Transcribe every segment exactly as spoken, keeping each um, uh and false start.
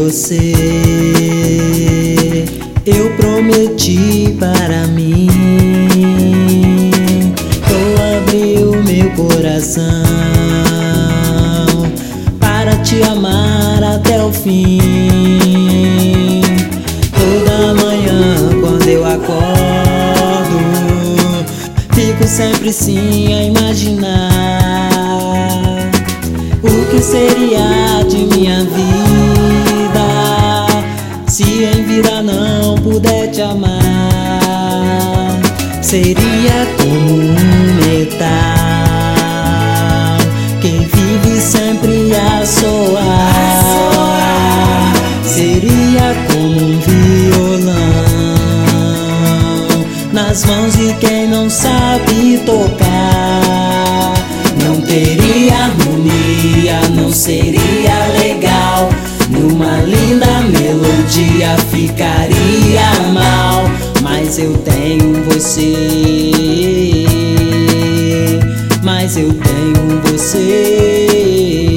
você eu prometi para mim. Eu abri o meu coração para te amar até o fim. Toda manhã quando eu acordo, fico sempre sim a imaginar o que seria de minha vida se em vida não puder te amar. Seria como um metal que vive sempre a soar. Seria como um violão nas mãos de quem não sabe tocar. Não teria harmonia, não seria legal. Numa linda melodia ficaria mal. Mas eu tenho você, mas eu tenho você.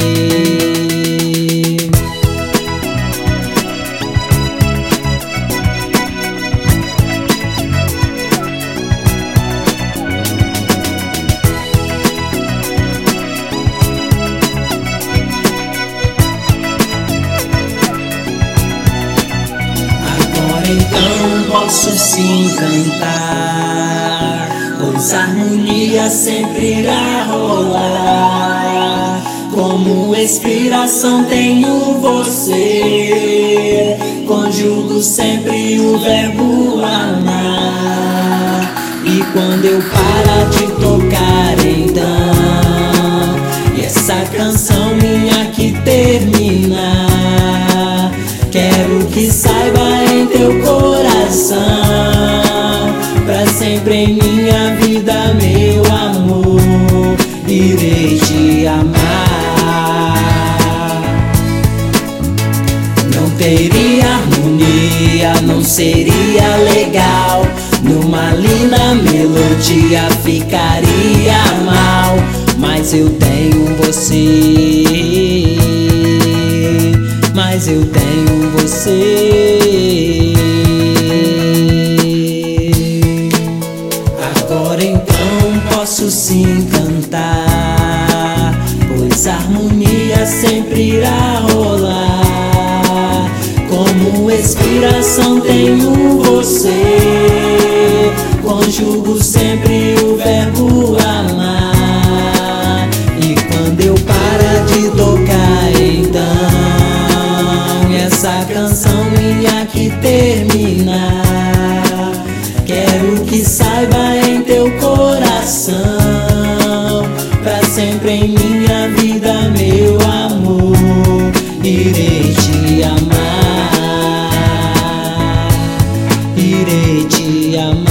Então posso sim cantar, pois a harmonia sempre irá rolar. Como inspiração tenho você, conjugo sempre o verbo amar. E quando eu parar de tocar então, e essa canção minha aqui terminar, quero que saiba em teu coração, pra sempre em minha vida, meu amor, irei te amar. Não teria harmonia, não seria legal. Numa linda melodia ficaria mal. Mas eu tenho você, mas eu tenho você. Agora então posso sim cantar, pois a harmonia sempre irá rolar. Como inspiração tenho você, conjugo sempre o verbo amar. E quando eu parar de tocar então, essa canção minha que terminar, quero que saiba em teu coração, pra sempre em minha vida, meu amor, irei te amar, irei te amar.